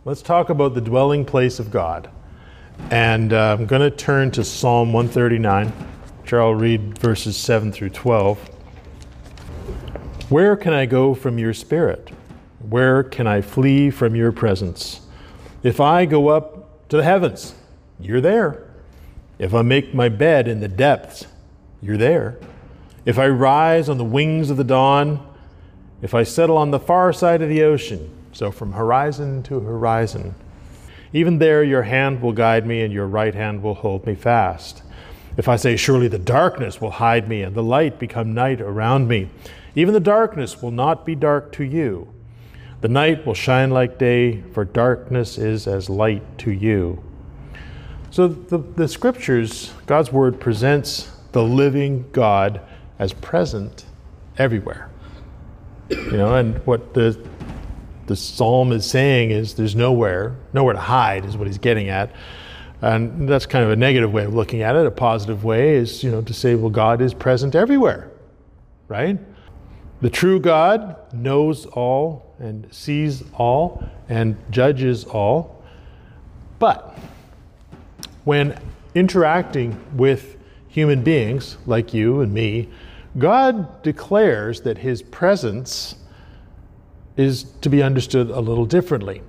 Let's talk about the dwelling place of God. And I'm going to turn to Psalm 139, which I'll read verses 7 through 12. Where can I go from your spirit? Where can I flee from your presence? If I go up to the heavens, you're there. If I make my bed in the depths, you're there. If I rise on the wings of the dawn, if I settle on the far side of the ocean, so from horizon to horizon, even there your hand will guide me and your right hand will hold me fast. If I say, surely the darkness will hide me and the light become night around me, even the darkness will not be dark to you. The night will shine like day, for darkness is as light to you. So the scriptures, God's word presents the living God as present everywhere. And what the psalm is saying is there's nowhere to hide is what he's getting at. And that's kind of a negative way of looking at it. A positive way is, to say, well, God is present everywhere, right? The true God knows all and sees all and judges all. But when interacting with human beings like you and me, God declares that his presence is to be understood a little differently.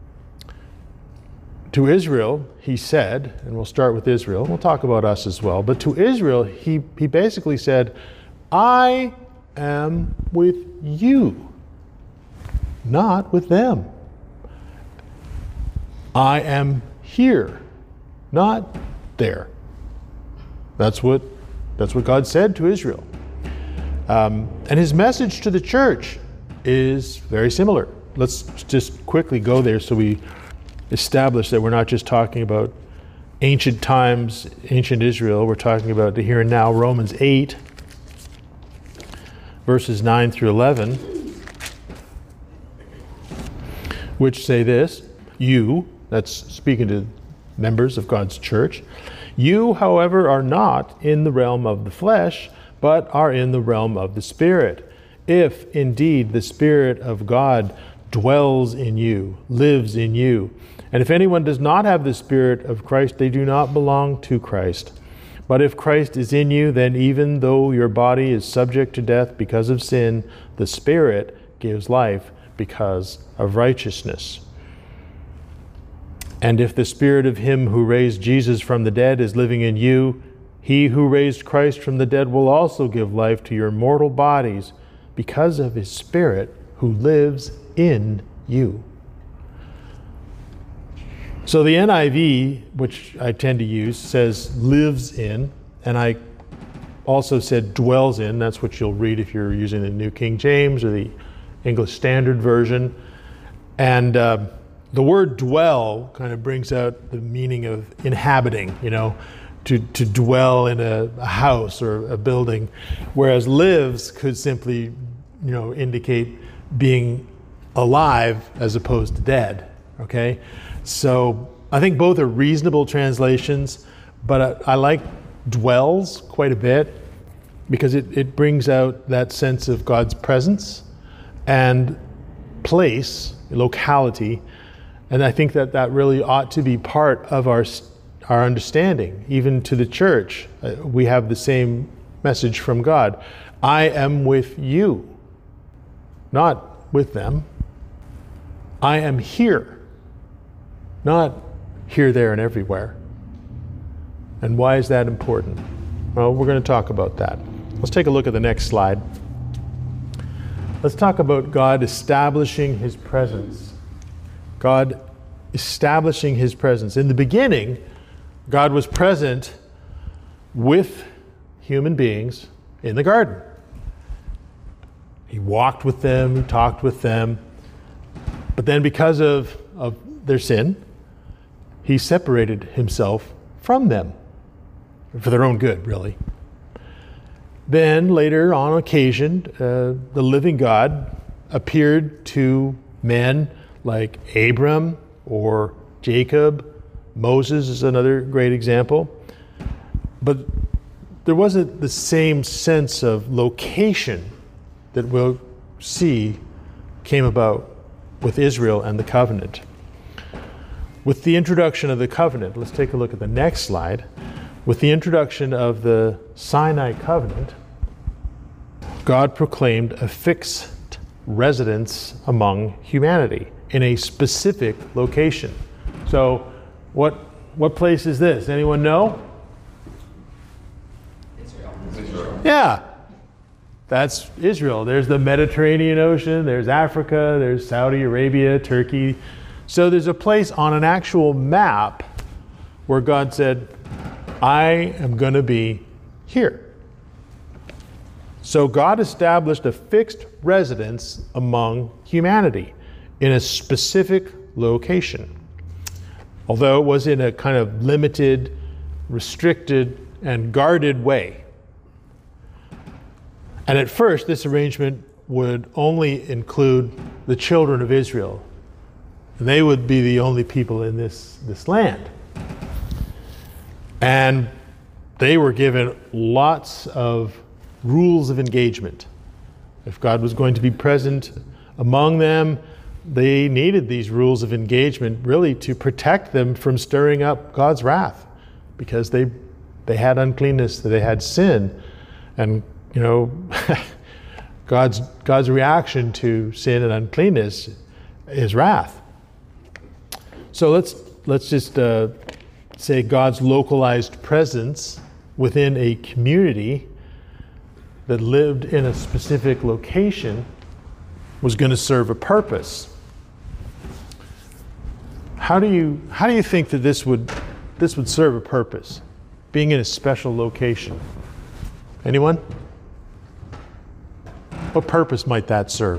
To Israel, he said, and we'll start with Israel, we'll talk about us as well, but to Israel, he basically said, I am with you, not with them. I am here, not there. That's what God said to Israel. And his message to the church is very similar. Let's just quickly go there so we establish that we're not just talking about ancient times, ancient Israel. We're talking about the here and now. Romans 8, verses 9 through 11, which say this, you, that's speaking to members of God's church, you, however, are not in the realm of the flesh, but are in the realm of the Spirit. If indeed the Spirit of God dwells in you, lives in you. And if anyone does not have the Spirit of Christ, they do not belong to Christ. But if Christ is in you, then even though your body is subject to death because of sin, the Spirit gives life because of righteousness. And if the Spirit of him who raised Jesus from the dead is living in you, he who raised Christ from the dead will also give life to your mortal bodies because of his Spirit who lives in you. So the NIV, which I tend to use, says lives in, and I also said dwells in. That's what you'll read if you're using the New King James or the English Standard Version. And the word dwell kind of brings out the meaning of inhabiting, to dwell in a house or a building, whereas lives could simply, indicate being alive as opposed to dead, okay? So I think both are reasonable translations, but I like dwells quite a bit because it brings out that sense of God's presence and place, locality, and I think that really ought to be part of our understanding. Even to the church, we have the same message from God. I am with you, not with them. I am here, not here, there, and everywhere. And why is that important? Well, we're going to talk about that. Let's take a look at the next slide. Let's talk about God establishing his presence. God establishing his presence. In the beginning, God was present with human beings in the garden. He walked with them, he talked with them. But then because of their sin, he separated himself from them for their own good, really. Then later, on occasion, the living God appeared to men like Abram or Jacob. Moses is another great example. But there wasn't the same sense of location that we'll see came about with Israel and the covenant. With the introduction of the covenant, let's take a look at the next slide. With the introduction of the Sinai covenant, God proclaimed a fixed residence among humanity in a specific location. So what place is this? Anyone know? Israel. Yeah, that's Israel. There's the Mediterranean Ocean, there's Africa, there's Saudi Arabia, Turkey. So there's a place on an actual map where God said, I am going to be here. So God established a fixed residence among humanity in a specific location. Although it was in a kind of limited, restricted, and guarded way. And at first, this arrangement would only include the children of Israel. And they would be the only people in this land. And they were given lots of rules of engagement. If God was going to be present among them, they needed these rules of engagement really to protect them from stirring up God's wrath, because they had uncleanness, they had sin, and God's reaction to sin and uncleanness is wrath. So let's just say God's localized presence within a community that lived in a specific location was going to serve a purpose. How do you think that this would serve a purpose? Being in a special location. Anyone? What purpose might that serve?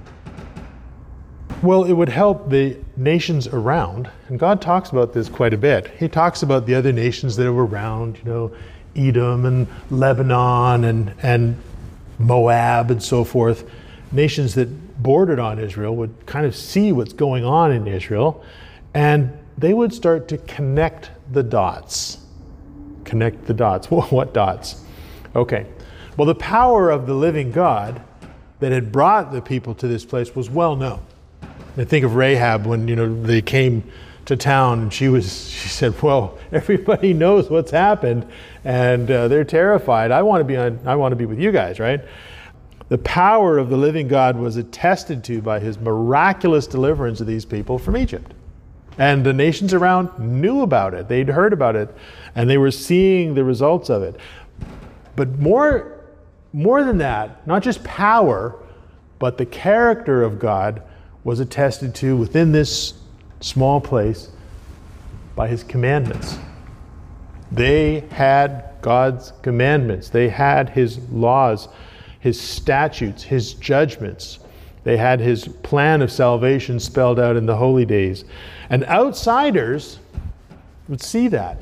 Well, it would help the nations around, and God talks about this quite a bit. He talks about the other nations that are around, Edom and Lebanon and Moab and so forth. Nations that bordered on Israel would kind of see what's going on in Israel, and they would start to connect the dots. Connect the dots. What dots? Okay. Well, the power of the living God that had brought the people to this place was well known. I think of Rahab when they came to town, and she said, "Well, everybody knows what's happened, and they're terrified. I want to be with you guys, right?" The power of the living God was attested to by His miraculous deliverance of these people from Egypt, and the nations around knew about it. They'd heard about it, and they were seeing the results of it. But more than that, not just power, but the character of God was attested to within this small place by His commandments. They had God's commandments. They had His laws, His statutes, His judgments. They had His plan of salvation spelled out in the holy days. And outsiders would see that.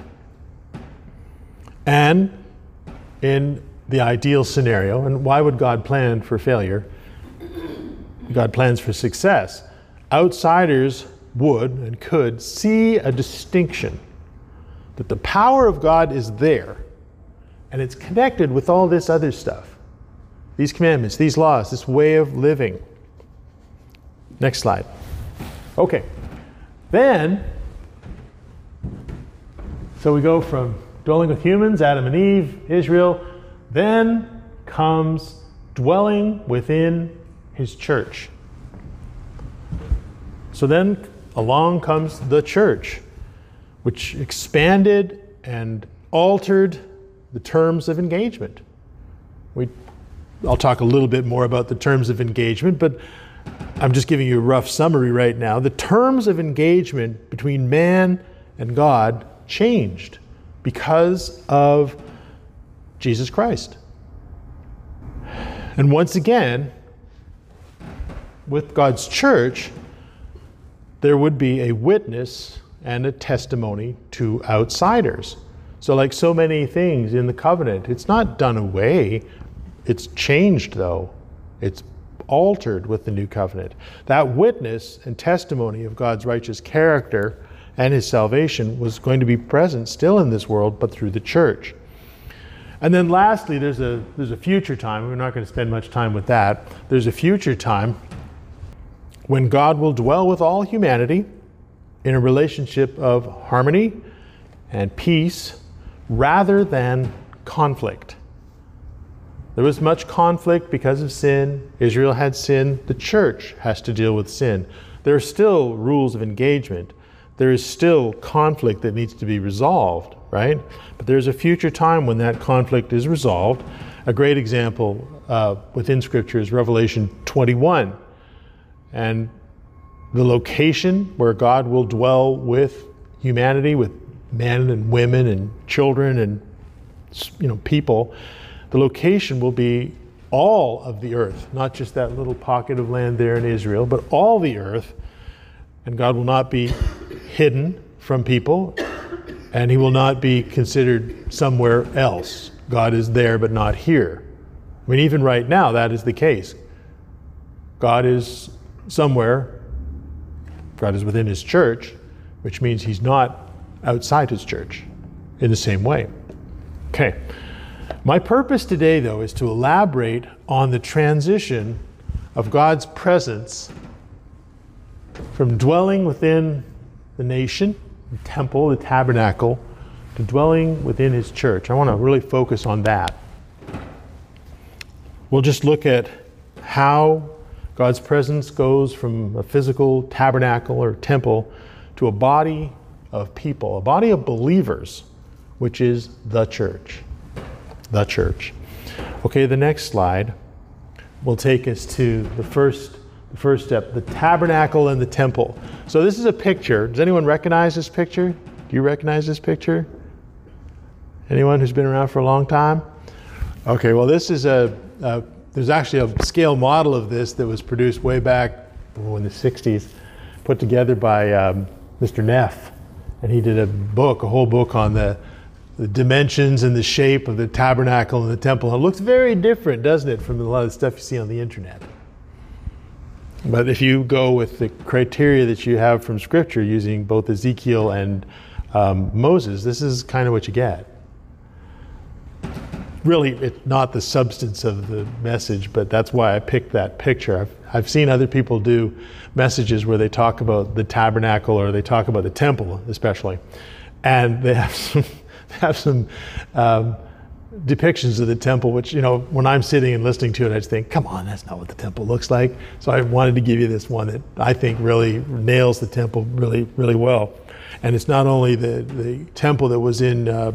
And in the ideal scenario, and why would God plan for failure? God plans for success. Outsiders would and could see a distinction, that the power of God is there, and it's connected with all this other stuff. These commandments, these laws, this way of living. Next slide. Okay. Then, so we go from dwelling with humans, Adam and Eve, Israel, then comes dwelling within His church. So then along comes the church, which expanded and altered the terms of engagement. I'll talk a little bit more about the terms of engagement, but I'm just giving you a rough summary right now. The terms of engagement between man and God changed because of Jesus Christ. And once again, with God's church, there would be a witness and a testimony to outsiders. So like so many things in the covenant, it's not done away. It's changed, though. It's altered with the new covenant. That witness and testimony of God's righteous character and His salvation was going to be present still in this world, but through the church. And then lastly, there's a future time. We're not going to spend much time with that. There's a future time when God will dwell with all humanity in a relationship of harmony and peace rather than conflict. There was much conflict because of sin. Israel had sin. The church has to deal with sin. There are still rules of engagement. There is still conflict that needs to be resolved, right? But there's a future time when that conflict is resolved. A great example within Scripture is Revelation 21. And the location where God will dwell with humanity, with men and women and children and people, the location will be all of the earth, not just that little pocket of land there in Israel, but all the earth. And God will not be hidden from people, and he will not be considered somewhere else. God is there, but not here. I mean, even right now, that is the case. God is somewhere. God is within his church, which means he's not outside his church in the same way. Okay. My purpose today, though, is to elaborate on the transition of God's presence from dwelling within the nation, the temple, the tabernacle, to dwelling within his church. I want to really focus on that. We'll just look at how God's presence goes from a physical tabernacle or temple to a body of people, a body of believers, which is the church. The church. Okay, the next slide will take us to the first step, the tabernacle and the temple. So this is a picture. Does anyone recognize this picture? Do you recognize this picture? Anyone who's been around for a long time? Okay, well this is there's actually a scale model of this that was produced way back in the 60s, put together by Mr. Neff. And he did a whole book on the dimensions and the shape of the tabernacle and the temple. It looks very different, doesn't it, from a lot of the stuff you see on the internet. But if you go with the criteria that you have from Scripture using both Ezekiel and Moses, this is kind of what you get. Really, it's not the substance of the message, but that's why I picked that picture. I've seen other people do messages where they talk about the tabernacle or they talk about the temple especially, and they have some depictions of the temple, which, when I'm sitting and listening to it, I just think, come on, that's not what the temple looks like. So I wanted to give you this one that I think really nails the temple really, really well. And it's not only the temple that was in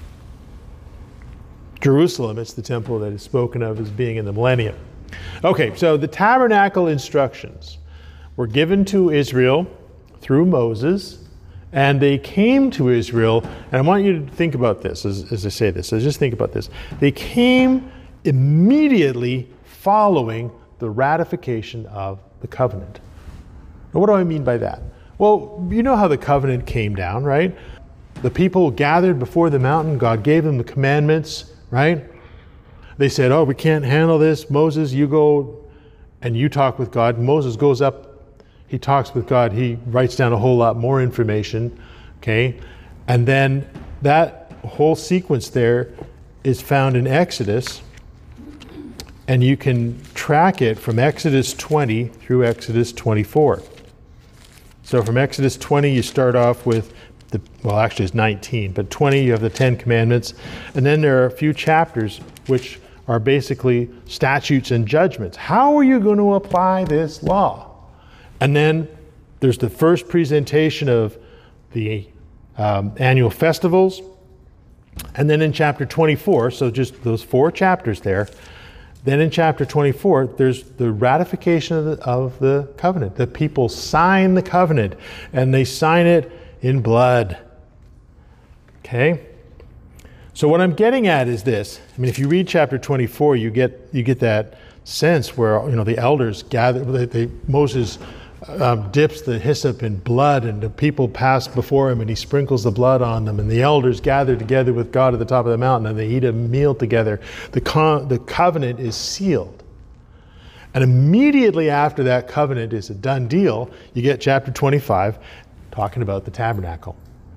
Jerusalem, it's the temple that is spoken of as being in the millennium. Okay, so the tabernacle instructions were given to Israel through Moses, and they came to Israel, and I want you to think about this as I say this. So just think about this. They came immediately following the ratification of the covenant. Now, what do I mean by that? Well, you know how the covenant came down, right? The people gathered before the mountain. God gave them the commandments, right? They said, oh, we can't handle this. Moses, you go and you talk with God. Moses goes up. He talks with God. He writes down a whole lot more information, okay? And then that whole sequence there is found in Exodus, and you can track it from Exodus 20 through Exodus 24. So from Exodus 20, you start off with actually it's 19, but 20, you have the 10 Commandments, and then there are a few chapters which are basically statutes and judgments. How are you going to apply this law? And then there's the first presentation of the annual festivals. And then in chapter 24, so just those 4 chapters there, then in chapter 24, there's the ratification of the covenant. The people sign the covenant, and they sign it in blood. Okay? So what I'm getting at is this. I mean, if you read chapter 24, you get that sense where, the elders gather, Moses dips the hyssop in blood, and the people pass before him, and he sprinkles the blood on them, and the elders gather together with God at the top of the mountain, and they eat a meal together. The covenant is sealed. And immediately after that covenant is a done deal, you get chapter 25 talking about the tabernacle.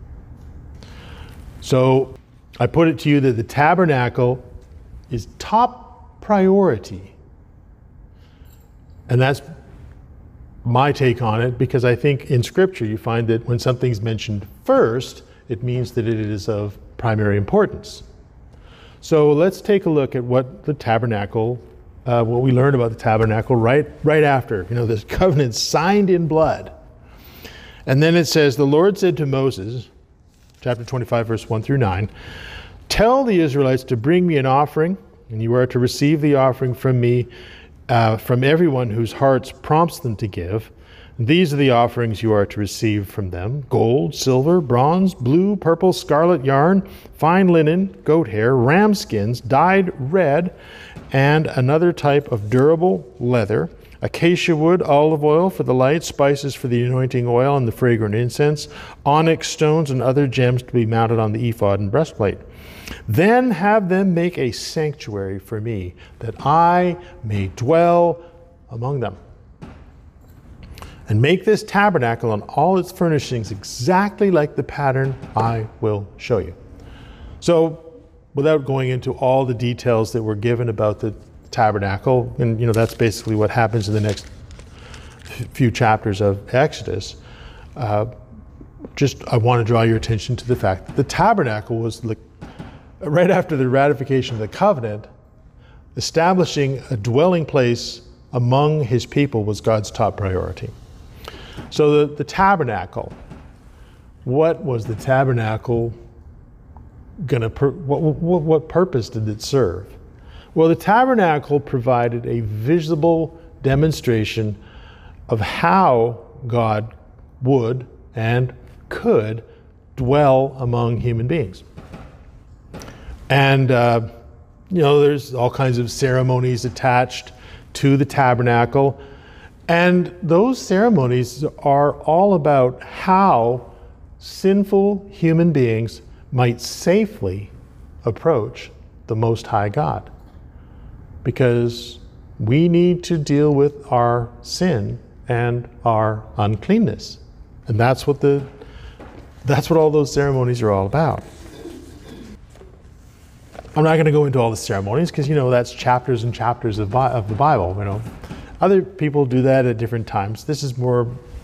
So I put it to you that the tabernacle is top priority. And that's my take on it, because I think in Scripture you find that when something's mentioned first, it means that it is of primary importance. So let's take a look at what the tabernacle, what we learned about the tabernacle right after, this covenant signed in blood. And then it says, the Lord said to Moses, chapter 25, verse 1 through 9, tell the Israelites to bring me an offering, and you are to receive the offering from me, from everyone whose hearts prompts them to give. These are the offerings you are to receive from them: gold, silver, bronze, blue, purple, scarlet yarn, fine linen, goat hair, ram skins, dyed red, and another type of durable leather, acacia wood, olive oil for the light, spices for the anointing oil and the fragrant incense, onyx stones and other gems to be mounted on the ephod and breastplate. Then have them make a sanctuary for me, that I may dwell among them. And make this tabernacle and all its furnishings exactly like the pattern I will show you. So, without going into all the details that were given about the tabernacle, and that's basically what happens in the next few chapters of Exodus, I want to draw your attention to the fact that the tabernacle was right after the ratification of the covenant, establishing a dwelling place among his people was God's top priority. So the tabernacle, what was the tabernacle what purpose did it serve? Well, the tabernacle provided a visible demonstration of how God would and could dwell among human beings. And, there's all kinds of ceremonies attached to the tabernacle. And those ceremonies are all about how sinful human beings might safely approach the Most High God. Because we need to deal with our sin and our uncleanness. And that's what all those ceremonies are all about. I'm not going to go into all the ceremonies because, that's chapters and chapters of the Bible, Other people do that at different times. This is more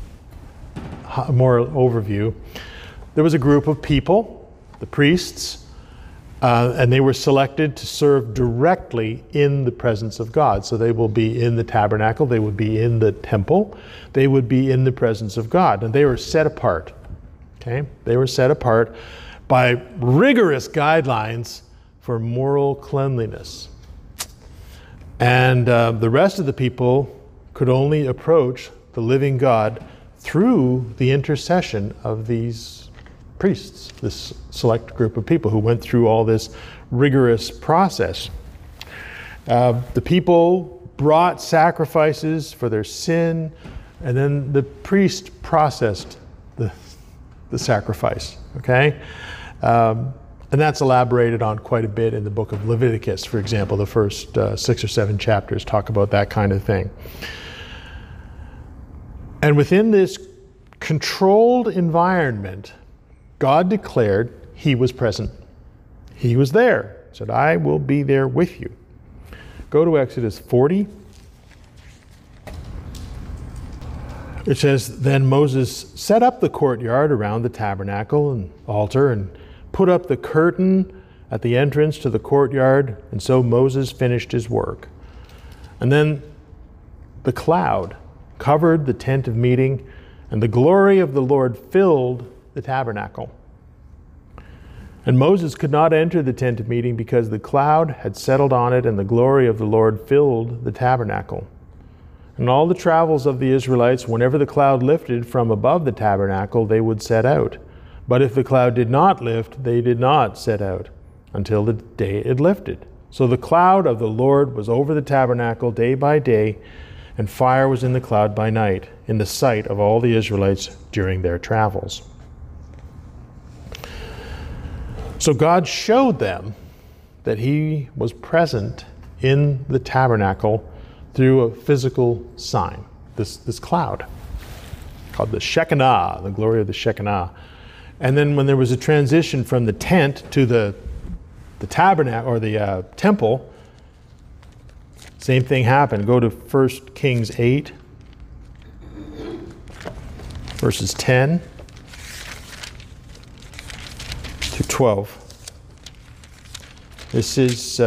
overview. There was a group of people, the priests, and they were selected to serve directly in the presence of God. So they will be in the tabernacle, they would be in the temple, they would be in the presence of God. And they were set apart. Okay? They were set apart by rigorous guidelines for moral cleanliness. And the rest of the people could only approach the living God through the intercession of these priests, this select group of people who went through all this rigorous process. The people brought sacrifices for their sin, and then the priest processed the sacrifice, okay? And that's elaborated on quite a bit in the book of Leviticus, for example. The first 6 or 7 chapters talk about that kind of thing. And within this controlled environment, God declared he was present. He was there. He said, I will be there with you. Go to Exodus 40. It says, then Moses set up the courtyard around the tabernacle and altar and put up the curtain at the entrance to the courtyard, and so Moses finished his work. And then the cloud covered the tent of meeting, and the glory of the Lord filled the tabernacle. And Moses could not enter the tent of meeting because the cloud had settled on it, and the glory of the Lord filled the tabernacle. And all the travels of the Israelites, whenever the cloud lifted from above the tabernacle, they would set out. But if the cloud did not lift, they did not set out until the day it lifted. So the cloud of the Lord was over the tabernacle day by day, and fire was in the cloud by night, in the sight of all the Israelites during their travels. So God showed them that he was present in the tabernacle through a physical sign, this cloud, called the Shekinah, the glory of the Shekinah. And then when there was a transition from the tent to the tabernacle or the temple, same thing happened. Go to 1 Kings 8. verses 10 to 12. This is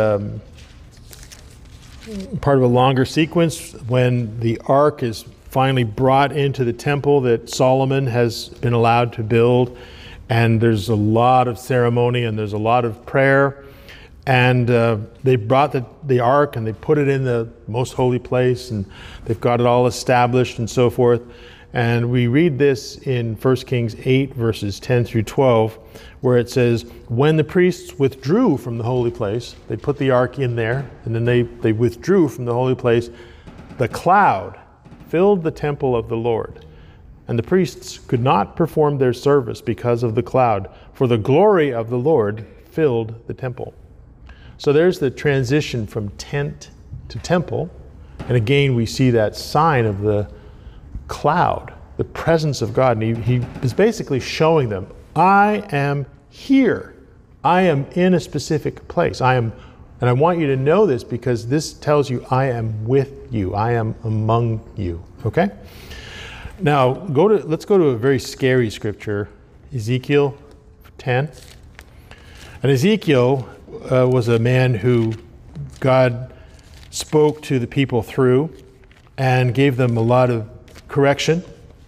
part of a longer sequence when the ark is finally brought into the temple that Solomon has been allowed to build. And there's a lot of ceremony and there's a lot of prayer. And they brought the ark and they put it in the most holy place, and they've got it all established and so forth. And we read this in 1 Kings 8, verses 10 through 12, where it says, when the priests withdrew from the holy place, they put the ark in there, and then they withdrew from the holy place, the cloud filled the temple of the Lord. And the priests could not perform their service because of the cloud, for the glory of the Lord filled the temple. So there's the transition from tent to temple. And again, we see that sign of the cloud, the presence of God. And he is basically showing them, I am here. I am in a specific place. And I want you to know this because this tells you I am with you. I am among you. Okay? Now, let's go to a very scary scripture, Ezekiel 10. And Ezekiel was a man who God spoke to the people through and gave them a lot of correction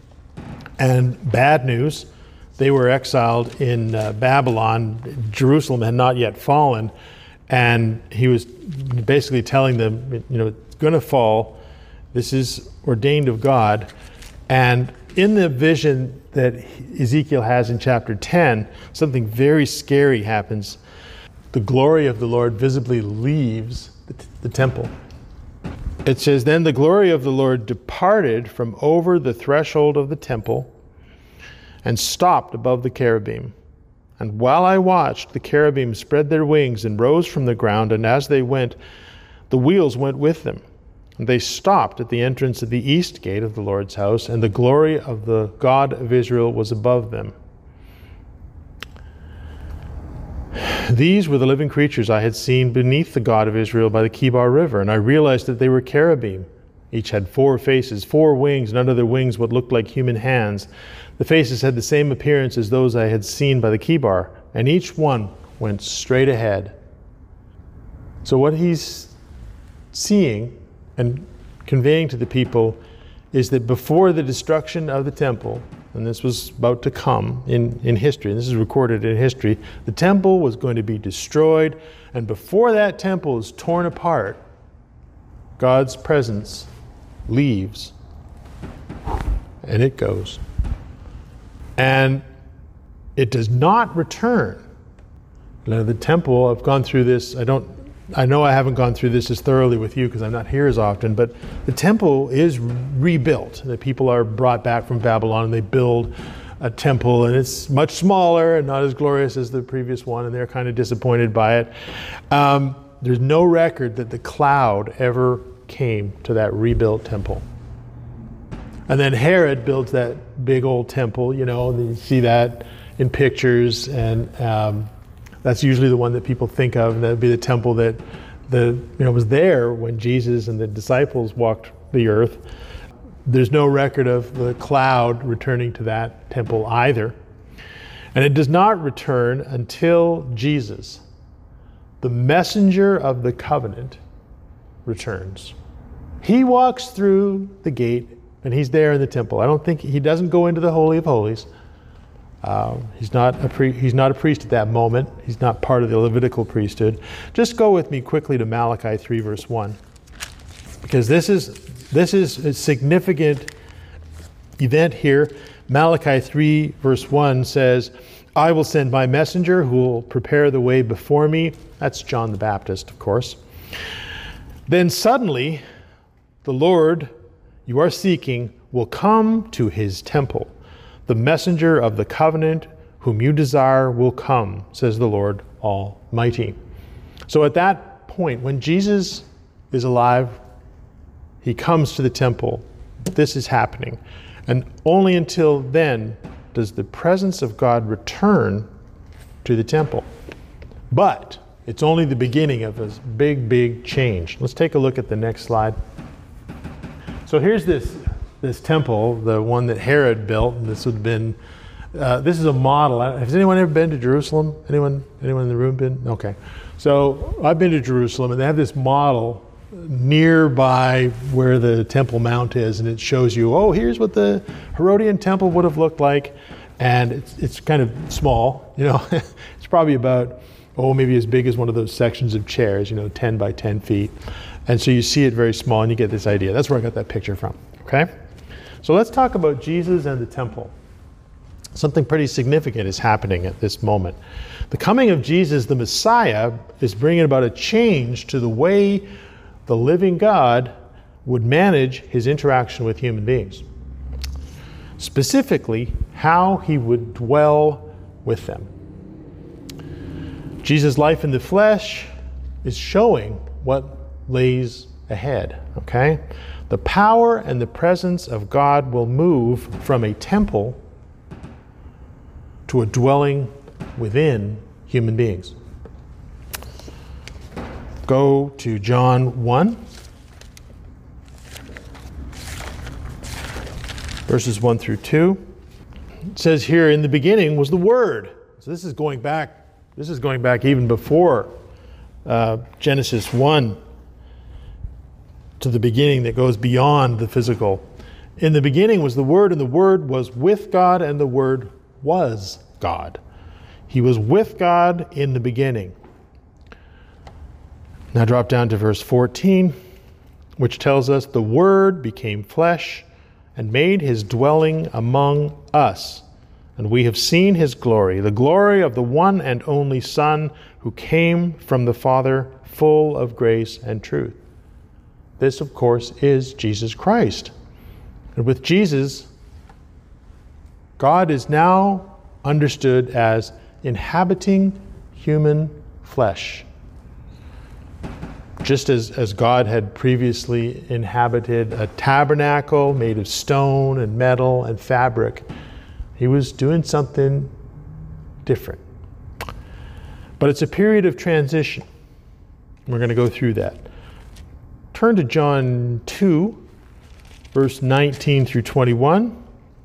and bad news. They were exiled in Babylon. Jerusalem had not yet fallen. And he was basically telling them, it's going to fall. This is ordained of God. And in the vision that Ezekiel has in chapter 10, something very scary happens. The glory of the Lord visibly leaves the temple. It says, then the glory of the Lord departed from over the threshold of the temple and stopped above the cherubim. And while I watched, the cherubim spread their wings and rose from the ground, and as they went, the wheels went with them. And they stopped at the entrance of the east gate of the Lord's house, and the glory of the God of Israel was above them. These were the living creatures I had seen beneath the God of Israel by the Kibar River, and I realized that they were cherubim. Each had 4 faces, 4 wings, and under their wings what looked like human hands. The faces had the same appearance as those I had seen by the Kibar, and each one went straight ahead. So what he's seeing and conveying to the people is that before the destruction of the temple, and this was about to come in history, and this is recorded in history, the temple was going to be destroyed, and before that temple is torn apart, God's presence leaves, and it goes. And it does not return. Now, the temple, I've gone through this, I know I haven't gone through this as thoroughly with you because I'm not here as often, but the temple is rebuilt. The people are brought back from Babylon and they build a temple, and it's much smaller and not as glorious as the previous one, and they're kind of disappointed by it. There's no record that the cloud ever came to that rebuilt temple. And then Herod builds that big old temple, you see that in pictures, and that's usually the one that people think of, and that would be the temple that was there when Jesus and the disciples walked the earth. There's no record of the cloud returning to that temple either. And it does not return until Jesus, the messenger of the covenant, returns. He walks through the gate and he's there in the temple. He doesn't go into the Holy of Holies. He's not a priest at that moment. He's not part of the Levitical priesthood. Just go with me quickly to Malachi 3 verse 1. Because this is a significant event here. Malachi 3 verse 1 says, I will send my messenger who will prepare the way before me. That's John the Baptist, of course. Then suddenly, the Lord you are seeking will come to his temple. The messenger of the covenant whom you desire will come, says the Lord Almighty. So at that point, when Jesus is alive, he comes to the temple. This is happening. And only until then does the presence of God return to the temple. But it's only the beginning of this big, big change. Let's take a look at the next slide. So here's this this temple, the one that Herod built, and this would have been, this is a model. Has anyone ever been to Jerusalem? Anyone in the room been? Okay. So I've been to Jerusalem, and they have this model nearby where the Temple Mount is, and it shows you, oh, here's what the Herodian temple would have looked like, and it's kind of small, you know. It's probably about, maybe as big as one of those sections of chairs, 10 by 10 feet. And so you see it very small, and you get this idea. That's where I got that picture from, okay? So let's talk about Jesus and the temple. Something pretty significant is happening at this moment. The coming of Jesus, the Messiah, is bringing about a change to the way the living God would manage his interaction with human beings. Specifically, how he would dwell with them. Jesus' life in the flesh is showing what lays ahead, okay? The power and the presence of God will move from a temple to a dwelling within human beings. Go to John 1, verses 1 through 2. It says here, in the beginning was the Word. So this is going back even before Genesis 1 to the beginning that goes beyond the physical. In the beginning was the Word, and the Word was with God, and the Word was God. He was with God in the beginning. Now drop down to verse 14, which tells us the Word became flesh and made his dwelling among us. And we have seen his glory, the glory of the one and only Son who came from the Father, full of grace and truth. This, of course, is Jesus Christ. And with Jesus, God is now understood as inhabiting human flesh. Just as God had previously inhabited a tabernacle made of stone and metal and fabric, he was doing something different. But it's a period of transition. We're going to go through that. Turn to John 2, verse 19 through 21.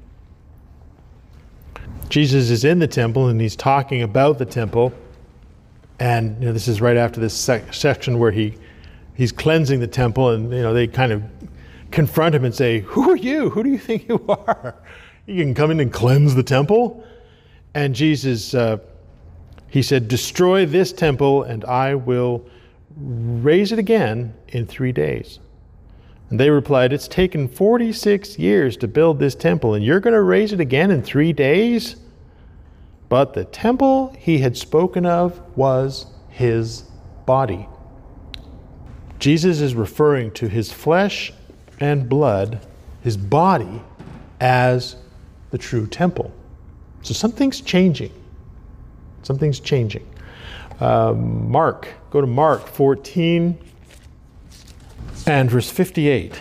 Jesus is in the temple and he's talking about the temple. And this is right after this section where he's cleansing the temple, and they kind of confront him and say, "Who are you? Who do you think you are? You can come in and cleanse the temple?" And Jesus, he said, "Destroy this temple and I will raise it again in 3 days." And they replied, "It's taken 46 years to build this temple, and you're going to raise it again in 3 days?" But the temple he had spoken of was his body. Jesus is referring to his flesh and blood, his body, as the true temple. So something's changing. Something's changing. Go to Mark 14 and verse 58.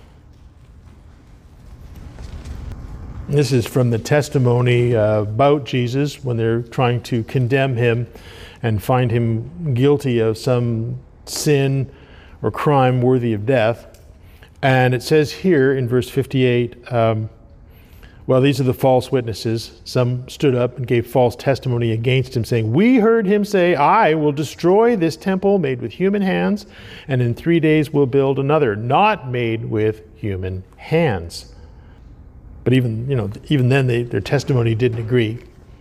This is from the testimony about Jesus when they're trying to condemn him and find him guilty of some sin or crime worthy of death. And it says here in verse 58, these are the false witnesses. Some stood up and gave false testimony against him, saying, "We heard him say, 'I will destroy this temple made with human hands, and in 3 days will build another, not made with human hands.'" But even then, their testimony didn't agree.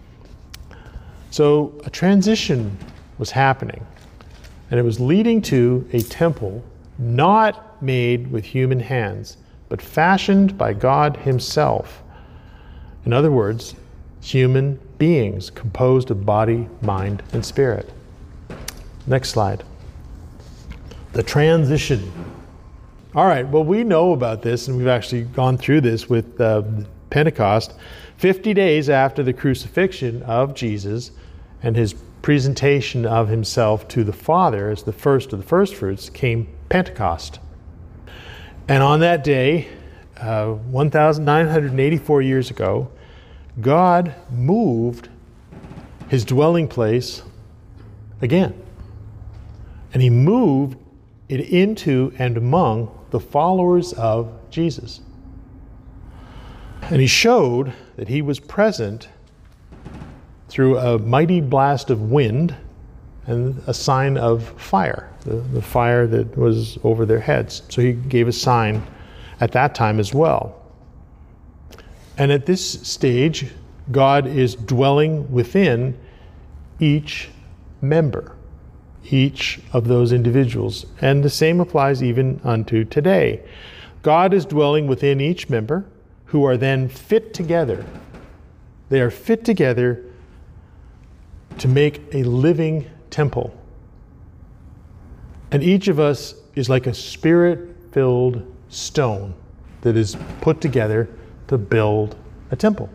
So a transition was happening, and it was leading to a temple not made with human hands, but fashioned by God himself. In other words, human beings composed of body, mind, and spirit. Next slide. The transition. All right, well, we know about this, and we've actually gone through this with Pentecost. 50 days after the crucifixion of Jesus and his presentation of himself to the Father as the first of the first fruits came Pentecost. And on that day, 1,984 years ago, God moved his dwelling place again. And he moved it into and among the followers of Jesus. And he showed that he was present through a mighty blast of wind and a sign of fire, the fire that was over their heads. So he gave a sign at that time as well. And at this stage, God is dwelling within each member, each of those individuals. And the same applies even unto today. God is dwelling within each member, who are then fit together. They are fit together to make a living temple. And each of us is like a spirit-filled stone that is put together to build a temple,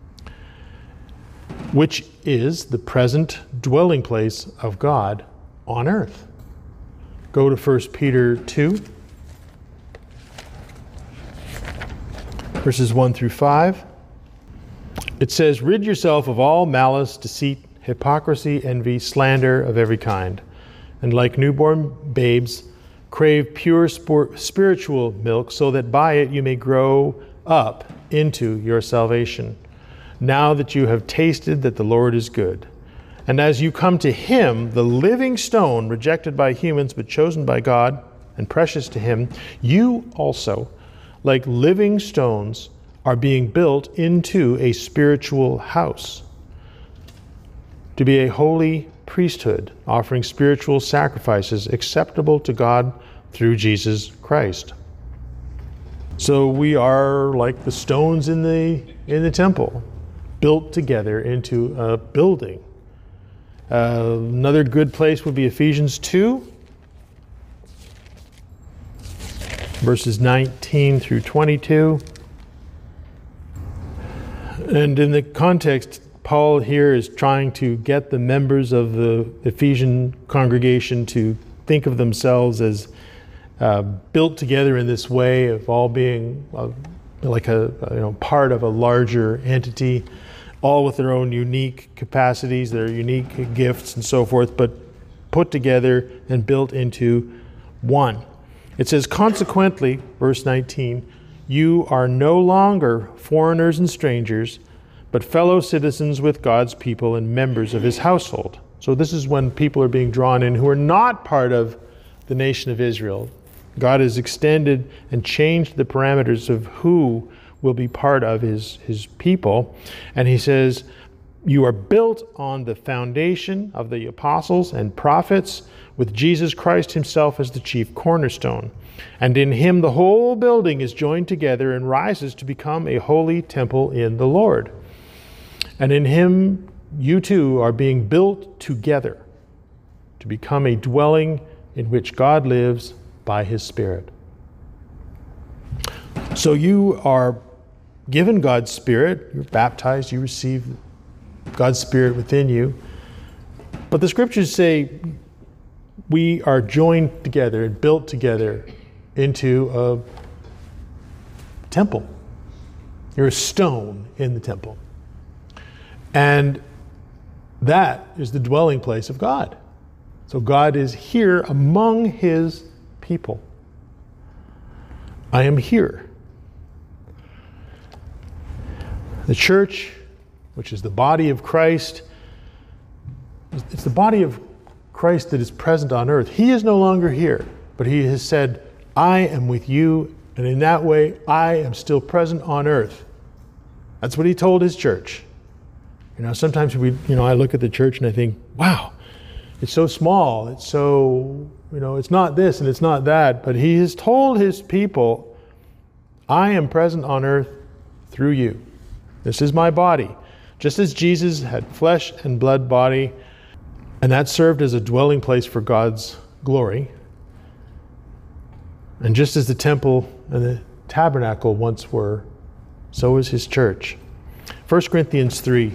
which is the present dwelling place of God on earth. Go to 1 Peter 2, verses 1 through 5. It says, "Rid yourself of all malice, deceit, hypocrisy, envy, slander of every kind, and like newborn babes, crave pure spiritual milk, so that by it you may grow up into your salvation, now that you have tasted that the Lord is good. And as you come to him, the living stone, rejected by humans but chosen by God and precious to him, you also, like living stones, are being built into a spiritual house, to be a holy priesthood, offering spiritual sacrifices acceptable to God through Jesus Christ." So we are like the stones in the temple, built together into a building. Another good place would be Ephesians 2, verses 19 through 22. And in the context, Paul here is trying to get the members of the Ephesian congregation to think of themselves as built together in this way of all being like a part of a larger entity, all with their own unique capacities, their unique gifts and so forth, but put together and built into one. It says, "Consequently," verse 19, "you are no longer foreigners and strangers, but fellow citizens with God's people and members of his household." So this is when people are being drawn in who are not part of the nation of Israel. God has extended and changed the parameters of who will be part of his people. And he says, "You are built on the foundation of the apostles and prophets, with Jesus Christ himself as the chief cornerstone. And in him the whole building is joined together and rises to become a holy temple in the Lord. And in him you too are being built together to become a dwelling in which God lives by his Spirit." So you are given God's Spirit, you're baptized, you receive God's Spirit within you. But the scriptures say we are joined together and built together into a temple. You're a stone in the temple. And that is the dwelling place of God. So God is here among his people. I am here. The church, which is the body of Christ, it's the body of Christ that is present on earth. He is no longer here, but he has said, "I am with you, and in that way, I am still present on earth." That's what he told his church. Sometimes I look at the church and I think, wow, it's so small. It's so, it's not this and it's not that. But he has told his people, "I am present on earth through you. This is my body." Just as Jesus had flesh and blood body, and that served as a dwelling place for God's glory. And just as the temple and the tabernacle once were, so is his church. 1 Corinthians 3.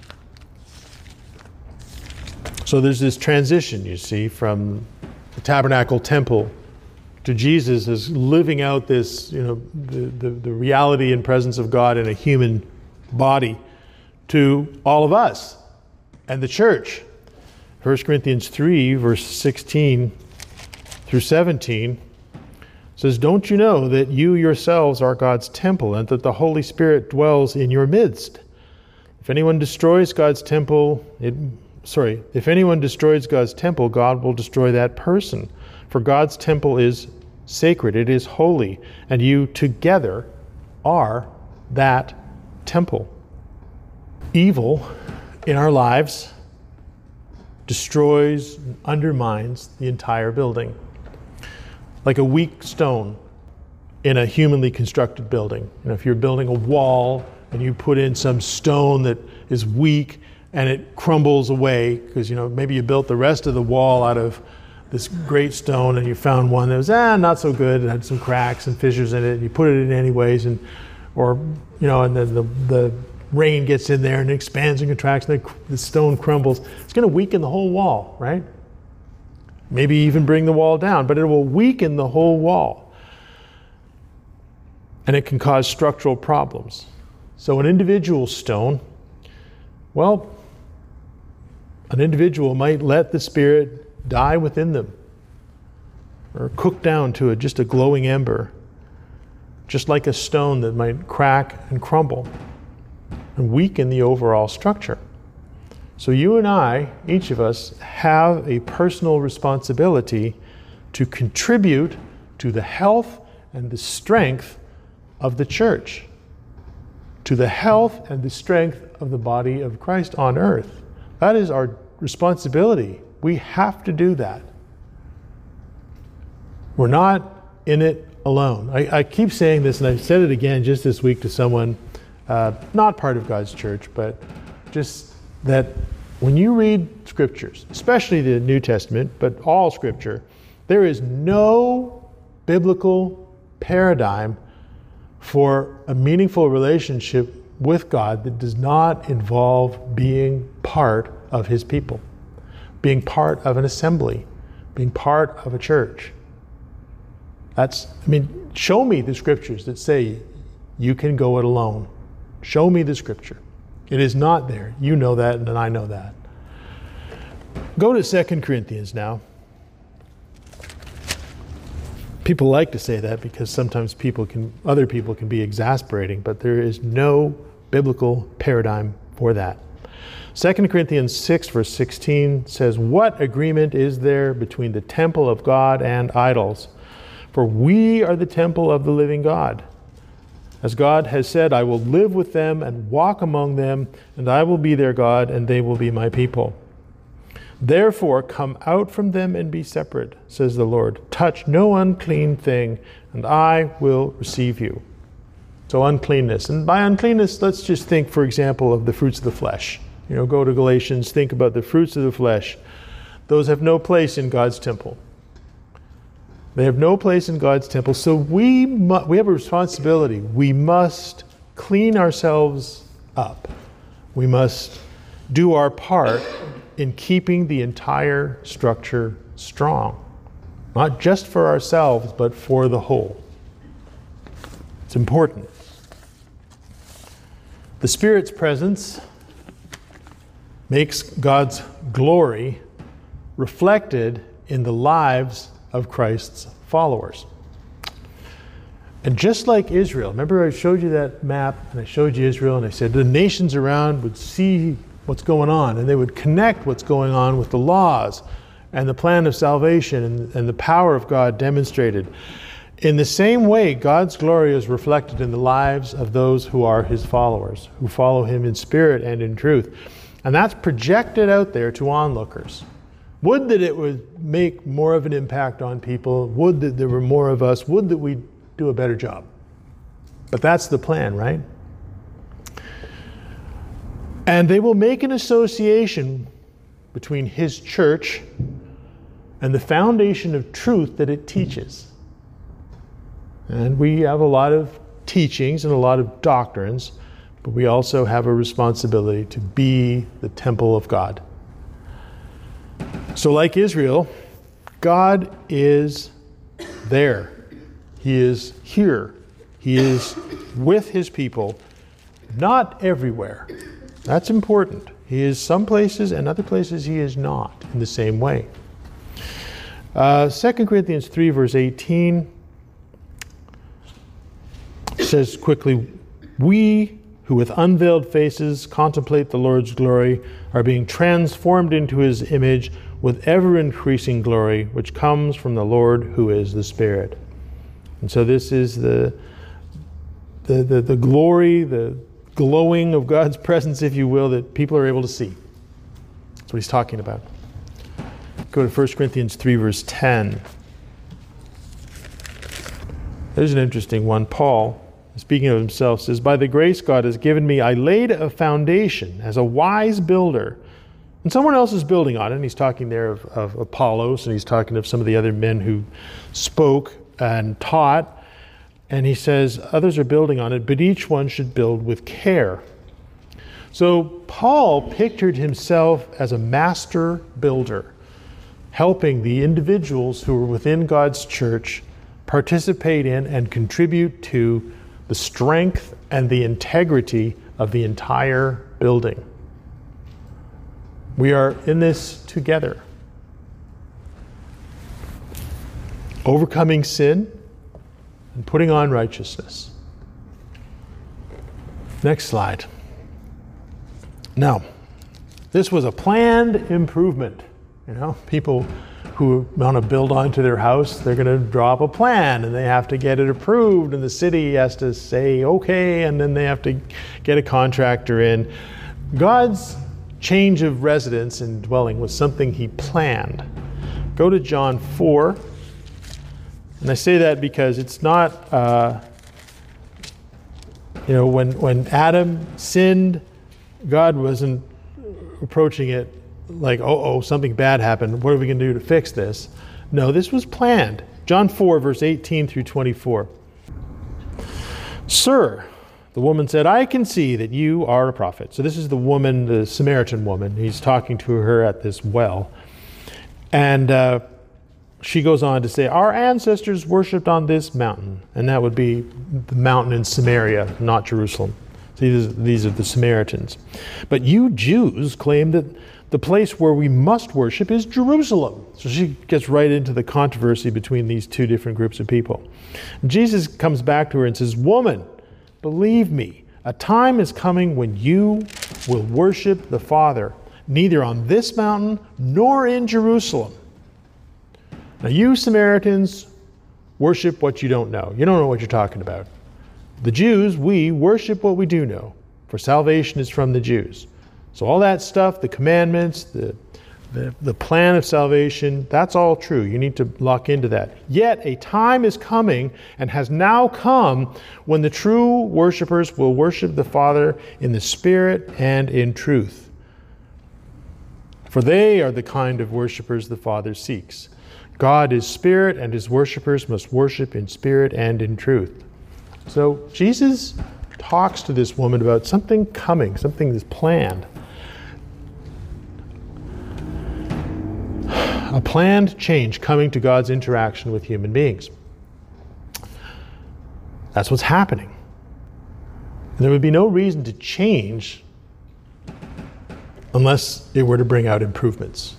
So there's this transition, you see, from the tabernacle temple to Jesus as living out this, the reality and presence of God in a human body, to all of us and the church. 1 Corinthians 3, verse 16 through 17 says, don't you know that you yourselves are God's temple and that the Holy Spirit dwells in your midst? If anyone destroys God's temple, if anyone destroys God's temple, God will destroy that person. For God's temple is sacred, it is holy, and you together are that temple. Evil in our lives destroys and undermines the entire building. Like a weak stone in a humanly constructed building. If you're building a wall and you put in some stone that is weak and it crumbles away because maybe you built the rest of the wall out of this great stone and you found one that was not so good, it had some cracks and fissures in it, and you put it in anyways, and then the rain gets in there and it expands and contracts and the stone crumbles. It's going to weaken the whole wall, right? Maybe even bring the wall down, but it will weaken the whole wall. And it can cause structural problems. So an individual stone, an individual might let the Spirit die within them or cook down to just a glowing ember, just like a stone that might crack and crumble and weaken the overall structure. So you and I, each of us, have a personal responsibility to contribute to the health and the strength of the church, to the health and the strength of the body of Christ on earth. That is our responsibility. We have to do that. We're not in it alone. I keep saying this, and I said it again just this week to someone, not part of God's church, but just that when you read scriptures, especially the New Testament, but all scripture, there is no biblical paradigm for a meaningful relationship with God that does not involve being part of His people, being part of an assembly, being part of a church. Show me the scriptures that say you can go it alone. Show me the scripture. It is not there. You know that, and I know that. Go to 2 Corinthians now. People like to say that because sometimes other people can be exasperating, but there is no biblical paradigm for that. 2 Corinthians 6 verse 16 says, "What agreement is there between the temple of God and idols? For we are the temple of the living God. As God has said, I will live with them and walk among them, and I will be their God, and they will be my people. Therefore, come out from them and be separate, says the Lord. Touch no unclean thing, and I will receive you." So uncleanness. And by uncleanness, let's just think, for example, of the fruits of the flesh. Go to Galatians, think about the fruits of the flesh. Those have no place in God's temple. They have no place in God's temple. So we have a responsibility. We must clean ourselves up. We must do our part in keeping the entire structure strong. Not just for ourselves, but for the whole. It's important. The Spirit's presence makes God's glory reflected in the lives of Christ's followers. And just like Israel, remember I showed you that map and I showed you Israel and I said the nations around would see what's going on and they would connect what's going on with the laws and the plan of salvation and the power of God demonstrated. In the same way, God's glory is reflected in the lives of those who are His followers, who follow Him in spirit and in truth. And that's projected out there to onlookers. Would that it would make more of an impact on people. Would that there were more of us. Would that we do a better job. But that's the plan, right? And they will make an association between His church and the foundation of truth that it teaches. And we have a lot of teachings and a lot of doctrines, but we also have a responsibility to be the temple of God. So like Israel, God is there. He is here. He is with His people, not everywhere. That's important. He is some places and other places He is not in the same way. 2 Corinthians 3 verse 18, says quickly, we who with unveiled faces contemplate the Lord's glory are being transformed into his image with ever-increasing glory, which comes from the Lord who is the Spirit. And so this is the glory, the glowing of God's presence, if you will, that people are able to see. That's what he's talking about. Go to 1 Corinthians 3, verse 10. There's an interesting one. Paul, speaking of himself, says, by the grace God has given me, I laid a foundation as a wise builder, and someone else is building on it. And he's talking there of Apollos, and he's talking of some of the other men who spoke and taught. And he says, others are building on it, but each one should build with care. So Paul pictured himself as a master builder, helping the individuals who were within God's church participate in and contribute to the strength and the integrity of the entire building. We are in this together. Overcoming sin and putting on righteousness. Next slide. Now, this was a planned improvement. You know, people who want to build onto their house, they're going to draw up a plan and they have to get it approved, and the city has to say okay, and then they have to get a contractor in. God's change of residence and dwelling was something he planned. Go to John 4. And I say that because it's not, when Adam sinned, God wasn't approaching it like, something bad happened. What are we going to do to fix this? No, this was planned. John 4, verse 18 through 24. Sir, the woman said, I can see that you are a prophet. So this is the woman, the Samaritan woman. He's talking to her at this well. And she goes on to say, our ancestors worshipped on this mountain. And that would be the mountain in Samaria, not Jerusalem. See, these are the Samaritans. But you Jews claim that the place where we must worship is Jerusalem. So she gets right into the controversy between these two different groups of people. And Jesus comes back to her and says, woman, believe me, a time is coming when you will worship the Father, neither on this mountain nor in Jerusalem. Now you Samaritans worship what you don't know. You don't know what you're talking about. The Jews, we worship what we do know, for salvation is from the Jews. So all that stuff, the commandments, the plan of salvation, that's all true. You need to lock into that. Yet a time is coming and has now come when the true worshipers will worship the Father in the Spirit and in truth. For they are the kind of worshipers the Father seeks. God is Spirit, and his worshipers must worship in spirit and in truth. So Jesus talks to this woman about something coming, something that's planned. A planned change coming to God's interaction with human beings. That's what's happening. And there would be no reason to change unless it were to bring out improvements.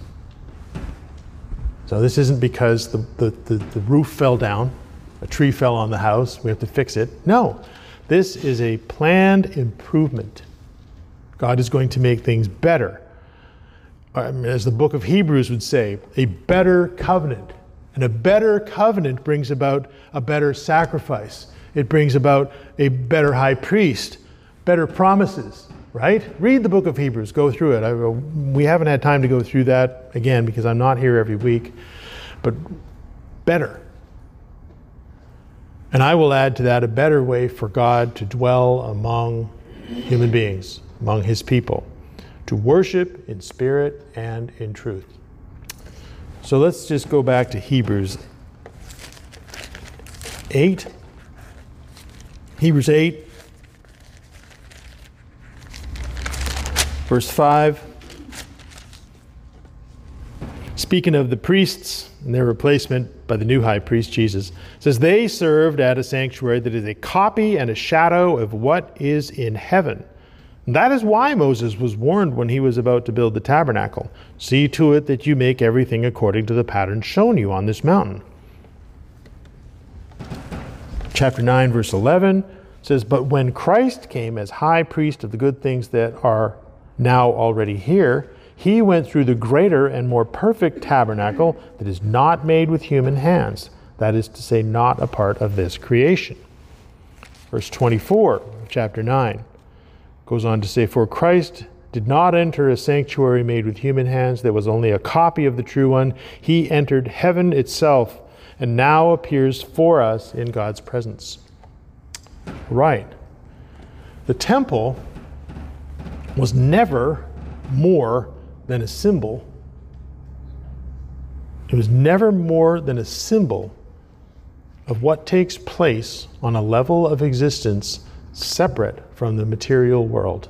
So this isn't because the roof fell down, a tree fell on the house, we have to fix it. No, this is a planned improvement. God is going to make things better. As the book of Hebrews would say, a better covenant. And a better covenant brings about a better sacrifice. It brings about a better high priest, better promises, right? Read the book of Hebrews, go through it. We haven't had time to go through that again because I'm not here every week, but better. And I will add to that a better way for God to dwell among human beings, among his people, to worship in spirit and in truth. So let's just go back to Hebrews 8. Hebrews 8, verse 5. Speaking of the priests and their replacement by the new high priest, Jesus, says, they served at a sanctuary that is a copy and a shadow of what is in heaven. And that is why Moses was warned when he was about to build the tabernacle. See to it that you make everything according to the pattern shown you on this mountain. Chapter 9, verse 11. It says, but when Christ came as high priest of the good things that are now already here, he went through the greater and more perfect tabernacle that is not made with human hands. That is to say, not a part of this creation. Verse 24 of chapter 9 goes on to say, for Christ did not enter a sanctuary made with human hands that was only a copy of the true one. He entered heaven itself and now appears for us in God's presence. Right. The temple was never more than a symbol. It was never more than a symbol of what takes place on a level of existence separate from the material world.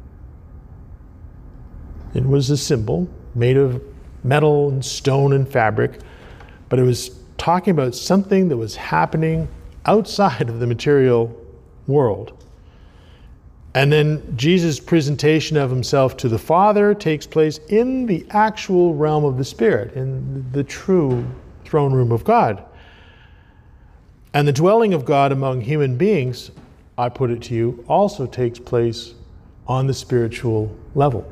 It was a symbol made of metal and stone and fabric, but it was talking about something that was happening outside of the material world. And then Jesus' presentation of himself to the Father takes place in the actual realm of the Spirit, in the true throne room of God. And the dwelling of God among human beings, I put it to you, also takes place on the spiritual level.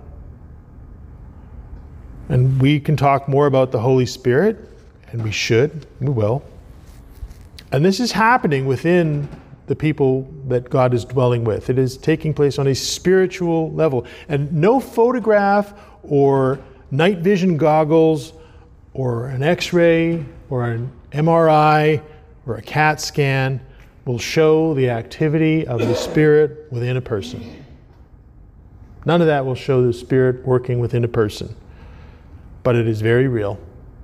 And we can talk more about the Holy Spirit, and we should, we will. And this is happening within the people that God is dwelling with. It is taking place on a spiritual level. And no photograph or night vision goggles or an X-ray or an MRI or a CAT scan will show the activity of the Spirit within a person. None of that will show the Spirit working within a person. But it is very real.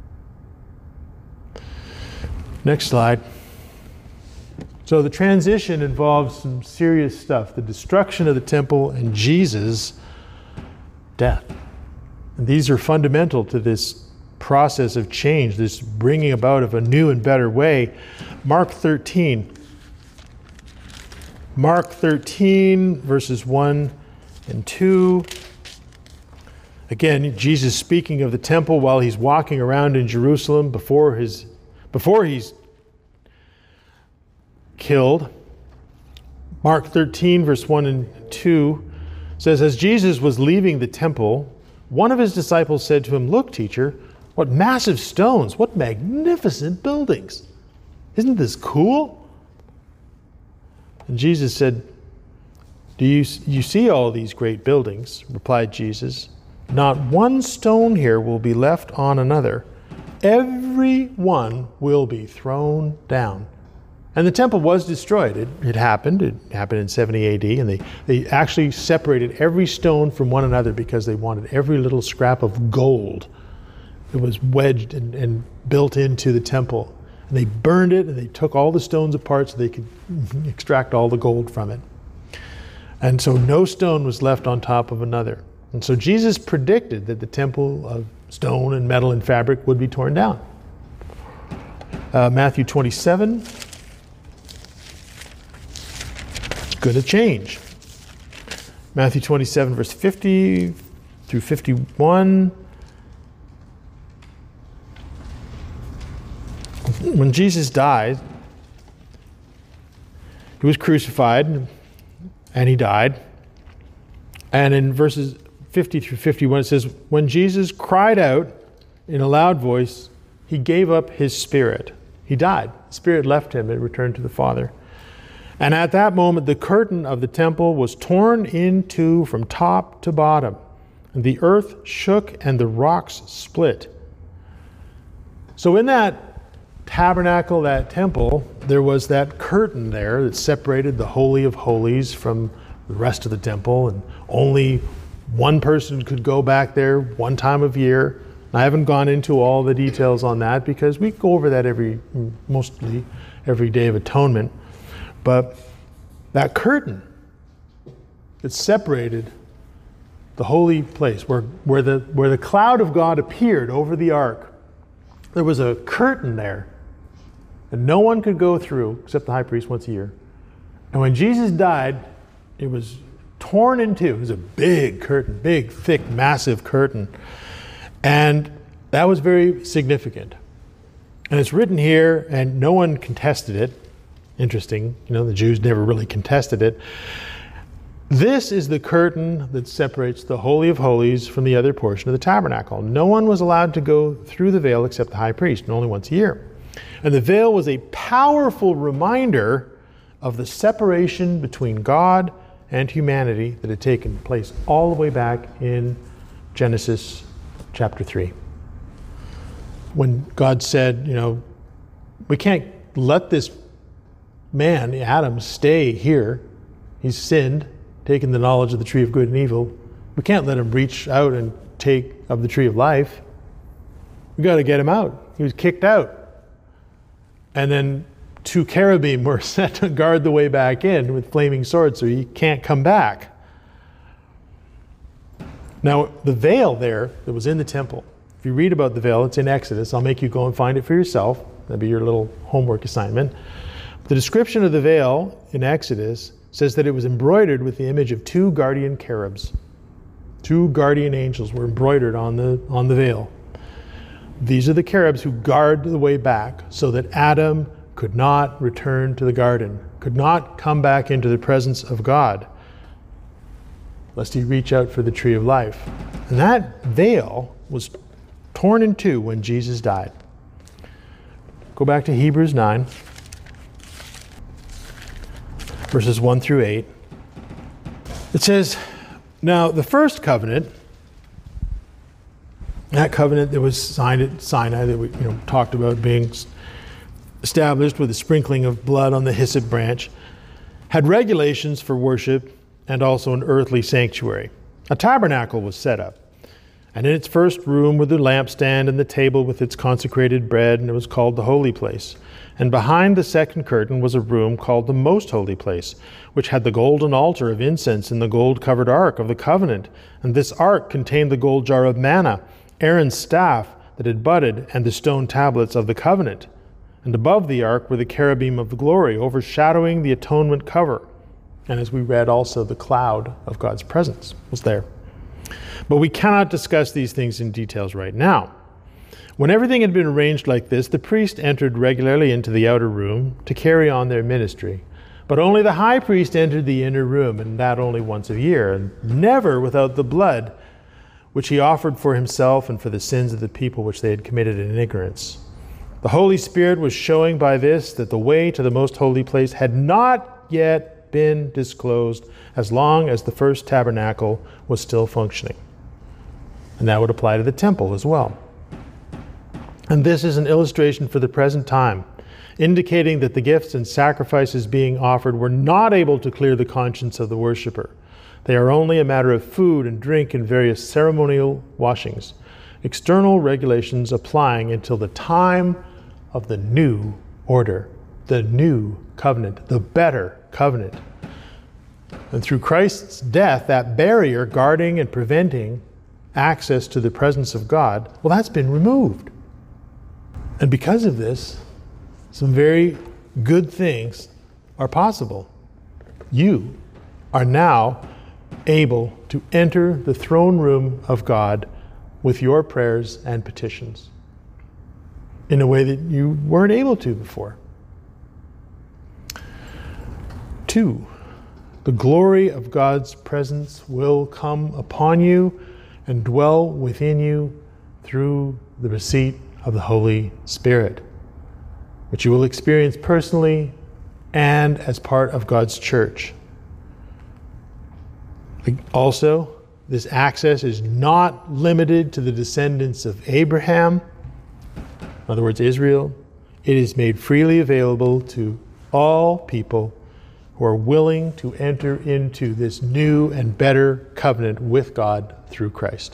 Next slide. So the transition involves some serious stuff. The destruction of the temple and Jesus' death. And these are fundamental to this process of change, this bringing about of a new and better way. Mark 13. Mark 13, verses 1 and 2. Again, Jesus speaking of the temple while he's walking around in Jerusalem before he's killed. Mark 13, verse 1 and 2 says, as Jesus was leaving the temple, one of his disciples said to him, look, teacher, what massive stones, what magnificent buildings. Isn't this cool? And Jesus said, do you see all these great buildings? Replied Jesus. Not one stone here will be left on another. Every one will be thrown down. And the temple was destroyed. It happened. It happened in 70 AD. And they actually separated every stone from one another because they wanted every little scrap of gold that was wedged and built into the temple. And they burned it and they took all the stones apart so they could extract all the gold from it. And so no stone was left on top of another. And so Jesus predicted that the temple of stone and metal and fabric would be torn down. Matthew 27. It's going to change. Matthew 27, verse 50 through 51. When Jesus died, he was crucified and he died. And in verses 50 through 51, it says, when Jesus cried out in a loud voice, he gave up his spirit. He died. The spirit left him and returned to the Father. And at that moment, the curtain of the temple was torn in two from top to bottom. And the earth shook and the rocks split. So in that tabernacle, that temple, there was that curtain there that separated the Holy of Holies from the rest of the temple, and only one person could go back there one time of year. I haven't gone into all the details on that because we go over that mostly every Day of Atonement. But that curtain that separated the holy place, where the cloud of God appeared over the ark, there was a curtain there that no one could go through except the high priest once a year. And when Jesus died, it was torn in two. It was a big curtain, big, thick, massive curtain. And that was very significant. And it's written here, and no one contested it. interesting. The Jews never really contested it. This is the curtain that separates the Holy of Holies from the other portion of the tabernacle. No one was allowed to go through the veil except the high priest, and only once a year. And the veil was a powerful reminder of the separation between God and humanity that had taken place all the way back in Genesis chapter 3. When God said, we can't let this man, Adam, stay here. He's sinned, taken the knowledge of the tree of good and evil. We can't let him reach out and take of the tree of life. We got to get him out. He was kicked out. And then 2 cherubim were set to guard the way back in with flaming swords so he can't come back. Now, the veil there that was in the temple, if you read about the veil, it's in Exodus. I'll make you go and find it for yourself. That'll be your little homework assignment. The description of the veil in Exodus says that it was embroidered with the image of 2 guardian cherubs. 2 guardian angels were embroidered on the veil. These are the cherubs who guard the way back so that Adam could not return to the garden, could not come back into the presence of God, lest he reach out for the tree of life. And that veil was torn in 2 when Jesus died. Go back to Hebrews 9, verses 1 through 8. It says, now the first covenant, that covenant that was signed at Sinai that we talked about being established with the sprinkling of blood on the hyssop branch, had regulations for worship and also an earthly sanctuary. A tabernacle was set up, and in its first room were the lampstand and the table with its consecrated bread, and it was called the holy place. And behind the second curtain was a room called the most holy place, which had the golden altar of incense and the gold-covered ark of the covenant. And this ark contained the gold jar of manna, Aaron's staff that had budded, and the stone tablets of the covenant. And above the ark were the cherubim of the glory, overshadowing the atonement cover. And as we read also, the cloud of God's presence was there. But we cannot discuss these things in details right now. When everything had been arranged like this, the priest entered regularly into the outer room to carry on their ministry. But only the high priest entered the inner room, and that only once a year, and never without the blood, which he offered for himself and for the sins of the people which they had committed in ignorance. The Holy Spirit was showing by this that the way to the most holy place had not yet been disclosed as long as the first tabernacle was still functioning. And that would apply to the temple as well. And this is an illustration for the present time, indicating that the gifts and sacrifices being offered were not able to clear the conscience of the worshiper. They are only a matter of food and drink and various ceremonial washings, external regulations applying until the time of the new order, the new covenant, the better covenant. And through Christ's death, that barrier guarding and preventing access to the presence of God, well, that's been removed. And because of this, some very good things are possible. You are now able to enter the throne room of God with your prayers and petitions in a way that you weren't able to before. 2, the glory of God's presence will come upon you and dwell within you through the receipt of the Holy Spirit, which you will experience personally and as part of God's church. Also, this access is not limited to the descendants of Abraham, in other words, Israel. It is made freely available to all people who are willing to enter into this new and better covenant with God through Christ.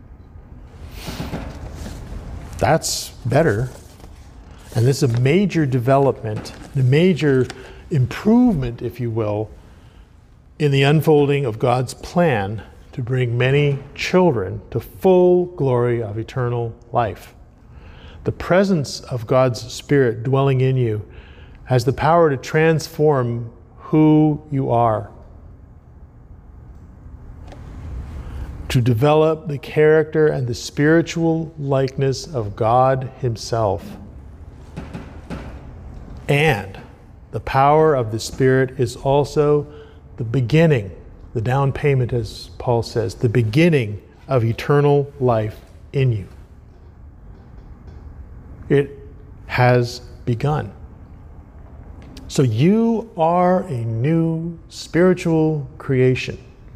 That's better. And this is a major development, a major improvement, if you will, in the unfolding of God's plan to bring many children to full glory of eternal life. The presence of God's Spirit dwelling in you has the power to transform who you are, to develop the character and the spiritual likeness of God Himself, and The power of the Spirit is also the beginning, the down payment, as Paul says, the beginning of eternal life in you. It has begun. So you are a new spiritual creation.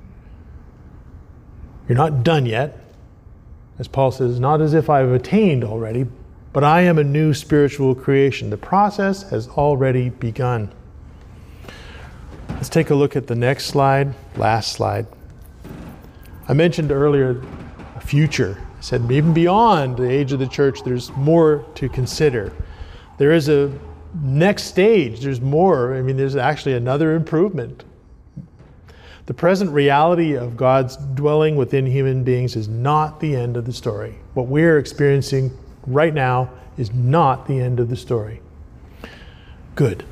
You're not done yet. As Paul says, not as if I've attained already, but I am a new spiritual creation. The process has already begun. Let's take a look at the next slide, last slide. I mentioned earlier a future. I said even beyond the age of the church, there's more to consider. There is a next stage. There's more. I mean, there's actually another improvement. The present reality of God's dwelling within human beings is not the end of the story. What we're experiencing right now is not the end of the story. Good.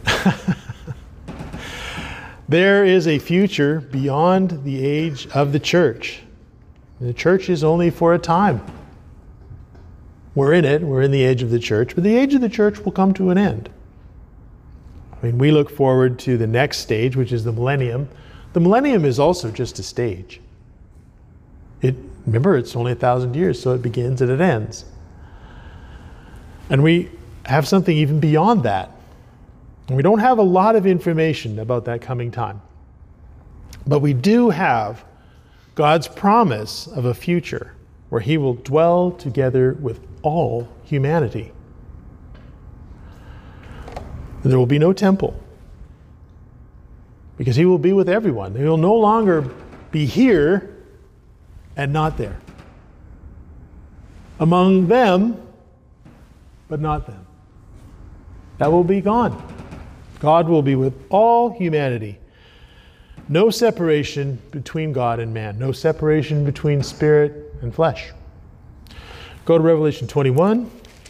There is a future beyond the age of the church. The church is only for a time. We're in it. We're in the age of the church. But the age of the church will come to an end. I mean, we look forward to the next stage, which is the millennium. The millennium is also just a stage. Remember, it's only 1,000 years, so it begins and it ends. And we have something even beyond that. And we don't have a lot of information about that coming time. But we do have God's promise of a future where He will dwell together with all humanity. There will be no temple, because He will be with everyone. He will no longer be here and not there. Among them, but not them. That will be gone. God will be with all humanity. No separation between God and man. No separation between spirit and flesh. Go to Revelation 21,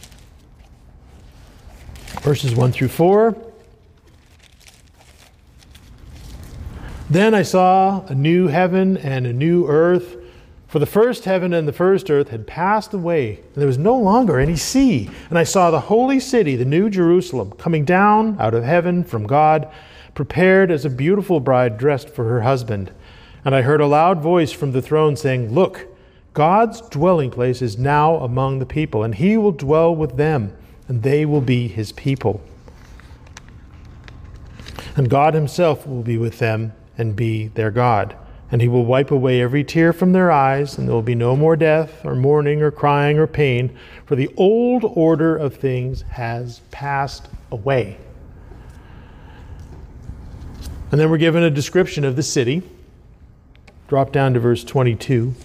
verses 1 through 4. Then I saw a new heaven and a new earth, for the first heaven and the first earth had passed away, and there was no longer any sea. And I saw the holy city, the new Jerusalem, coming down out of heaven from God, prepared as a beautiful bride dressed for her husband. And I heard a loud voice from the throne saying, "Look, God's dwelling place is now among the people, and He will dwell with them, and they will be His people. And God Himself will be with them and be their God. And He will wipe away every tear from their eyes, and there will be no more death or mourning or crying or pain, for the old order of things has passed away." And then we're given a description of the city. Drop down to verse 22.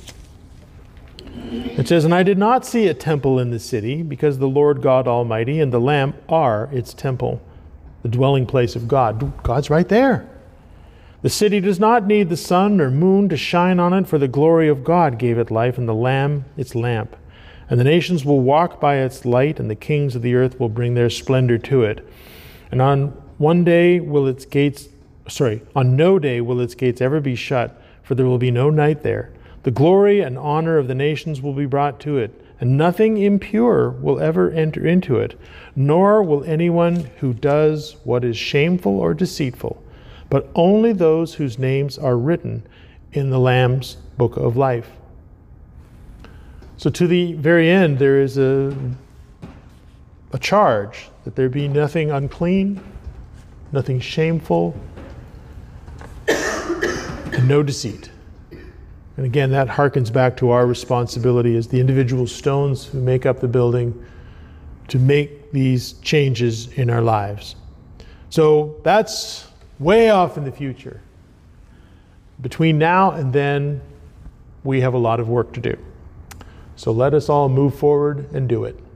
It says, "And I did not see a temple in the city, because the Lord God Almighty and the Lamb are its temple," the dwelling place of God. God's right there. "The city does not need the sun or moon to shine on it, for the glory of God gave it life, and the Lamb its lamp. And the nations will walk by its light, and the kings of the earth will bring their splendor to it. And on no day will its gates ever be shut, for there will be no night there. The glory and honor of the nations will be brought to it, and nothing impure will ever enter into it, nor will anyone who does what is shameful or deceitful, but only those whose names are written in the Lamb's book of life." So to the very end, there is a charge that there be nothing unclean, nothing shameful, and no deceit. And again, that harkens back to our responsibility as the individual stones who make up the building to make these changes in our lives. So that's way off in the future. Between now and then, we have a lot of work to do. So let us all move forward and do it.